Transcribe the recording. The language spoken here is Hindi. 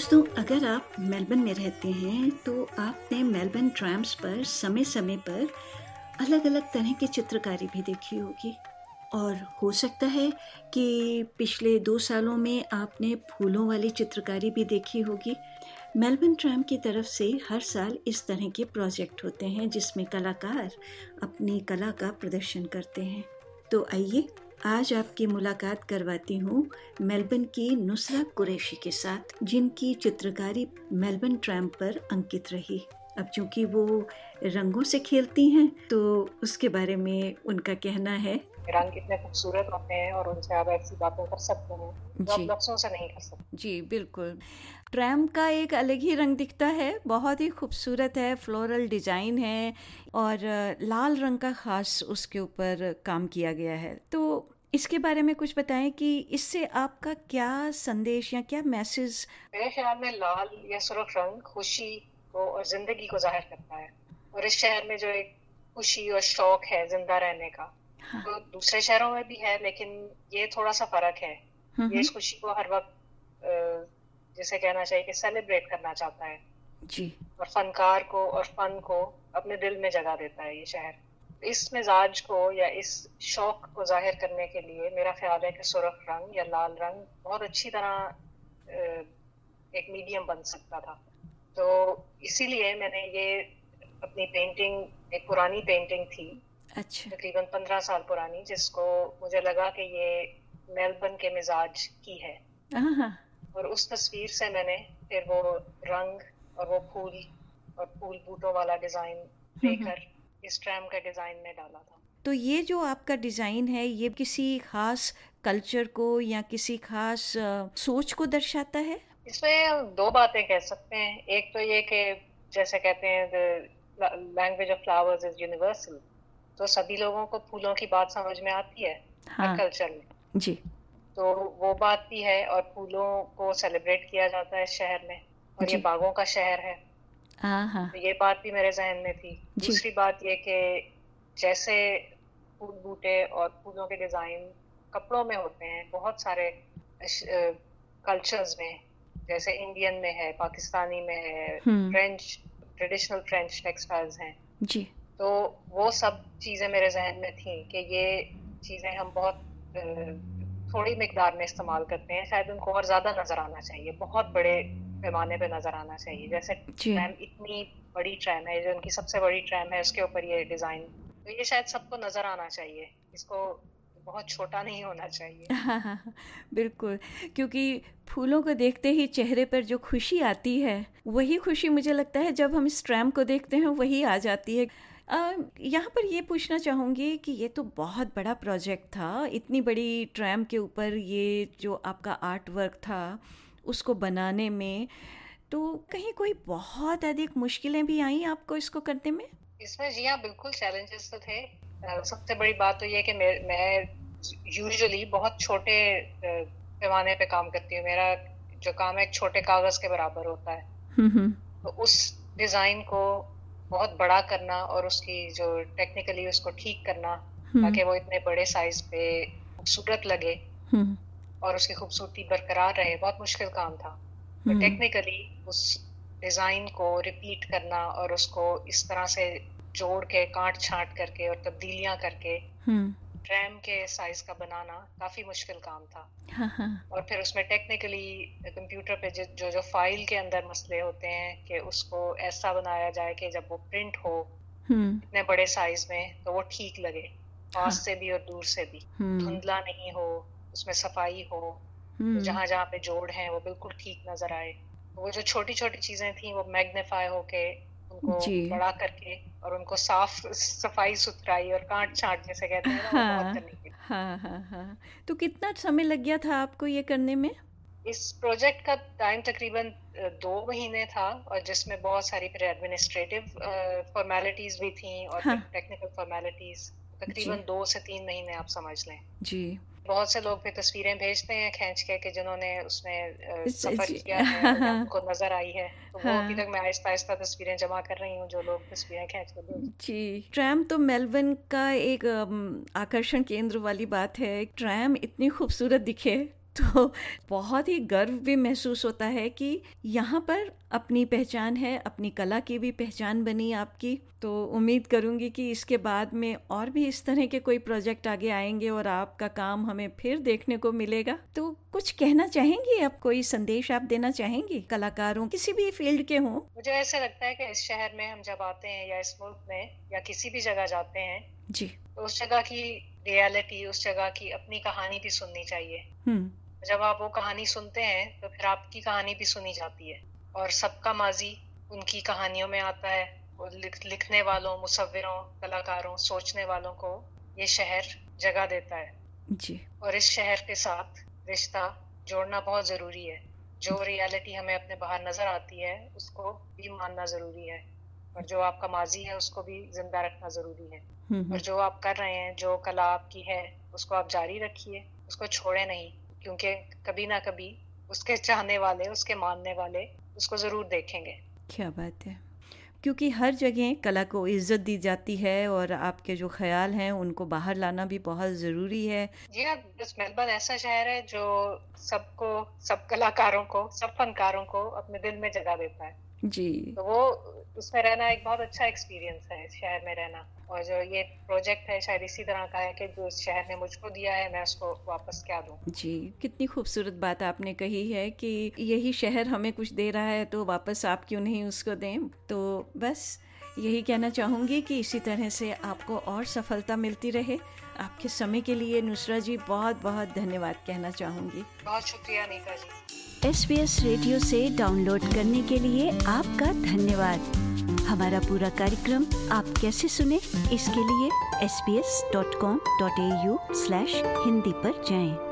दोस्तों, अगर आप मेलबर्न में रहते हैं तो आपने मेलबर्न ट्रैम्स पर समय समय पर अलग अलग तरह की चित्रकारी भी देखी होगी और हो सकता है कि पिछले 2 सालों में आपने फूलों वाली चित्रकारी भी देखी होगी। मेलबर्न ट्रैम की तरफ से हर साल इस तरह के प्रोजेक्ट होते हैं जिसमें कलाकार अपनी कला का प्रदर्शन करते हैं। तो आइए आज आपकी मुलाकात करवाती हूँ मेलबर्न की नुसरा कुरैशी के साथ, जिनकी चित्रकारी मेलबर्न ट्रैम पर अंकित रही। अब चूंकि वो रंगों से खेलती हैं तो उसके बारे में उनका कहना है, रंग इतने खूबसूरत होते हैं और उनसे आप ऐसी बातें कर सकते हैं जो आप लफ्ज़ों से नहीं कर सकते। जी बिल्कुल। ट्रैम का एक अलग ही रंग दिखता है, बहुत ही खूबसूरत है, फ्लोरल डिज़ाइन है और लाल रंग का ख़ास उसके ऊपर काम किया गया है। तो इसके बारे में कुछ बताएं कि इससे आपका क्या संदेश या क्या मैसेज? मेरे ख्याल में लाल या सुर्ख रंग खुशी को और ज़िंदगी को ज़ाहिर करता है और इस शहर में जो एक खुशी और शौक है ज़िंदा रहने का, तो दूसरे शहरों में भी है, लेकिन ये थोड़ा सा फ़र्क है। ये इस खुशी को हर वक्त जिसे कहना चाहिए कि सेलिब्रेट करना चाहता है जी। और फनकार को और फन को अपने दिल में जगह देता है ये शहर। इस मिजाज को या इस शौक को जाहिर करने के लिए मेरा ख्याल है कि सुर्ख रंग या लाल रंग बहुत अच्छी तरह एक मीडियम बन सकता था। तो इसीलिए मैंने ये अपनी पेंटिंग, एक पुरानी पेंटिंग थी, अच्छा। तकरीबन 15 साल पुरानी, जिसको मुझे लगा कि ये मेलबर्न के मिजाज की है, और उस तस्वीर से मैंने फिर वो रंग और वो फूल बूटों वाला डिज़ाइन देकर इस ट्रैम का डिज़ाइन में डाला था। तो ये जो आपका डिज़ाइन है ये किसी खास कल्चर को या किसी खास सोच को दर्शाता है? इसमें हम 2 बातें कह सकते हैं। एक तो ये कि जैसे कहते हैं the language of flowers is universal, तो सभी लोगों को फूलों की बात समझ में आती है हर कल्चर में। जी। तो वो बात भी है और फूलों को सेलिब्रेट किया जाता है शहर में, और ये बागों का शहर है, तो ये बात भी मेरे जहन में थी। दूसरी बात ये कि जैसे फूल बूटे और फूलों के डिज़ाइन कपड़ों में होते हैं बहुत सारे कल्चर्स में, जैसे इंडियन में है, पाकिस्तानी में है, फ्रेंच ट्रेडिशनल फ्रेंच टेक्सटाइल्स हैं जी। तो वो सब चीज़ें मेरे जहन में थी कि ये चीज़ें हम बहुत थोड़ी मिकदार में इस्तेमाल करते हैं, शायद उनको और ज़्यादा नज़र आना चाहिए, बहुत बड़े पैमाने पे नज़र आना चाहिए। जैसे ट्रैम इतनी बड़ी ट्रैम है, जो उनकी सबसे बड़ी ट्रैम है, उसके ऊपर ये डिज़ाइन, तो ये शायद सबको नज़र आना चाहिए, इसको बहुत छोटा नहीं होना चाहिए। बिल्कुल, क्योंकि फूलों को देखते ही चेहरे पर जो खुशी आती है वही खुशी मुझे लगता है जब हम इस ट्रैम को देखते हैं वही आ जाती है। यहाँ पर ये पूछना चाहूँगी कि ये तो बहुत बड़ा प्रोजेक्ट था, इतनी बड़ी ट्रैम के ऊपर ये जो आपका आर्ट वर्क था उसको बनाने में, तो कहीं कोई बहुत अधिक मुश्किलें भी आई आपको इसको करने में? इसमें जी हाँ, बिल्कुल चैलेंजेस तो थे। सबसे बड़ी बात तो ये कि मैं यूजुअली बहुत छोटे पैमाने पे काम करती हूँ। मेरा जो काम है एक छोटे कागज के बराबर होता है। तो उस डिज़ाइन को बहुत बड़ा करना और उसकी जो टेक्निकली उसको ठीक करना ताकि वो इतने बड़े साइज पे खूबसूरत लगे और उसकी खूबसूरती बरकरार रहे, बहुत मुश्किल काम था। तो टेक्निकली उस डिज़ाइन को रिपीट करना और उसको इस तरह से जोड़ के काट छांट करके और तब्दीलियां करके ट्रैम के साइज का बनाना काफ़ी मुश्किल काम था। और फिर उसमें टेक्निकली कंप्यूटर पे जो फाइल के अंदर मसले होते हैं कि उसको ऐसा बनाया जाए कि जब वो प्रिंट हो इतने बड़े साइज में तो वो ठीक लगे, पास से भी और दूर से भी, धुंधला नहीं हो, उसमें सफाई हो, तो जहाँ जहाँ पे जोड़ हैं वो बिल्कुल ठीक नजर आए। वो जो छोटी छोटी चीजें थी वो मैग्नीफाई होके उनको बड़ा करके और उनको सफाई सुथराई और काट छांट जैसे कहते हैं ना, वो बहुत करनी पड़ी। तो कितना समय लग गया था आपको ये करने में? इस प्रोजेक्ट का टाइम तकरीबन 2 महीने था और जिसमें बहुत सारी फिर एडमिनिस्ट्रेटिव फॉर्मेलिटीज भी थी और फिर टेक्निकल फॉर्मेलिटीज, तकरीबन 2 से 3 महीने आप समझ लें जी। बहुत से लोग फिर तस्वीरें भेजते हैं खींच के कि जिन्होंने उसमें सफर किया है और उनको नजर आई है, तो वो अभी तक मैं आहिस्ता आहिस्ता तस्वीरें जमा कर रही हूँ जो लोग तस्वीरें खींच कर भेजते हैं। जी, ट्रैम तो मेलबर्न का एक आकर्षण केंद्र वाली बात है। ट्रैम इतनी खूबसूरत दिखे तो बहुत ही गर्व भी महसूस होता है कि यहाँ पर अपनी पहचान है, अपनी कला की भी पहचान बनी आपकी। तो उम्मीद करूँगी कि इसके बाद में और भी इस तरह के कोई प्रोजेक्ट आगे आएंगे और आपका काम हमें फिर देखने को मिलेगा। तो कुछ कहना चाहेंगी आप, कोई संदेश आप देना चाहेंगी कलाकारों, किसी भी फील्ड के हों? मुझे ऐसा लगता है कि इस शहर में हम जब आते हैं या इस मुल्क में या किसी भी जगह जाते हैं जी, तो उस जगह की रियलिटी, उस जगह की अपनी कहानी भी सुननी चाहिए। जब आप वो कहानी सुनते हैं तो फिर आपकी कहानी भी सुनी जाती है और सबका माजी उनकी कहानियों में आता है। वो लिखने वालों, मुसव्विरों, कलाकारों, सोचने वालों को ये शहर जगह देता है जी। और इस शहर के साथ रिश्ता जोड़ना बहुत ज़रूरी है। जो रियलिटी हमें अपने बाहर नज़र आती है उसको भी मानना ज़रूरी है और जो आपका माजी है उसको भी जिंदा रखना ज़रूरी है। और जो आप कर रहे हैं, जो कला आपकी है, उसको आप जारी रखिए, उसको छोड़े नहीं, क्योंकि कभी ना कभी उसके चाहने वाले, उसके मानने वाले उसको ज़रूर देखेंगे। क्या बात है, क्योंकि हर जगह कला को इज्जत दी जाती है और आपके जो ख्याल हैं उनको बाहर लाना भी बहुत ज़रूरी है। जी हाँ, मेलबर्न ऐसा शहर है जो सबको, सब कलाकारों को, सब फनकारों को अपने दिल में जगह देता है जी। तो वो उसमें रहना एक बहुत अच्छा एक्सपीरियंस है, इस शहर में रहना। और जो ये प्रोजेक्ट है शायद इसी तरह का है कि जो इस शहर ने मुझको दिया है मैं उसको वापस क्या दूं। जी, कितनी खूबसूरत बात आपने कही है कि यही शहर हमें कुछ दे रहा है तो वापस आप क्यों नहीं उसको दें। तो बस यही कहना चाहूँगी कि इसी तरह से आपको और सफलता मिलती रहे। आपके समय के लिए नुसरा जी बहुत बहुत धन्यवाद कहना चाहूँगी। बहुत शुक्रिया नीता जी। SBS रेडियो से डाउनलोड करने के लिए आपका धन्यवाद। हमारा पूरा कार्यक्रम आप कैसे सुने, इसके लिए sbs.com.au/hindi पर जाएं।